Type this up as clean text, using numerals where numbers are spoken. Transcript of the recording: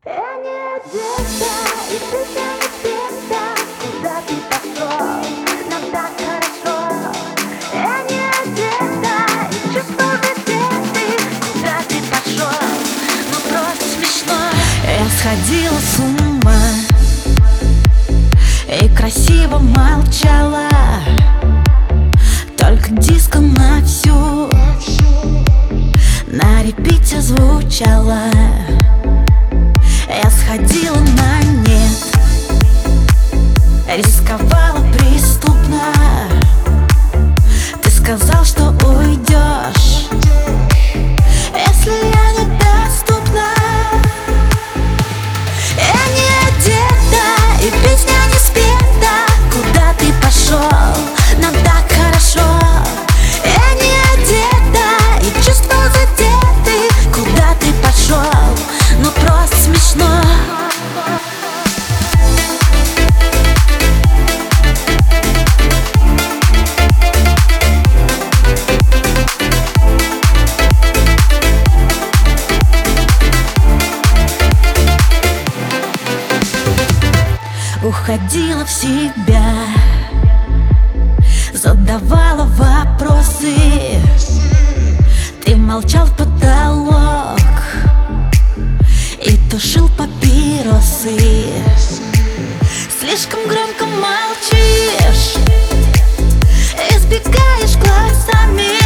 Я не одета, и песня не спета. Куда ты пошел? Нам так хорошо. Я не одета, и чувства задеты. Куда ты пошел? Ну просто смешно. Я сходила с ума и красиво молчала, только диско на всю на репите звучала. Я сходила на нет, рисковала преступно. Ты сказал, что уйдешь, если я недоступна. Я не одета, и песня не спета. Куда ты пошел? Нам так хорошо. Я не одета, и чувства задеты. Куда ты пошел? Ну просто смешно. Уходила в себя, задавала вопросы. Ты молчал в потолок и тушил папиросы. Слишком громко молчишь, избегаешь глазами.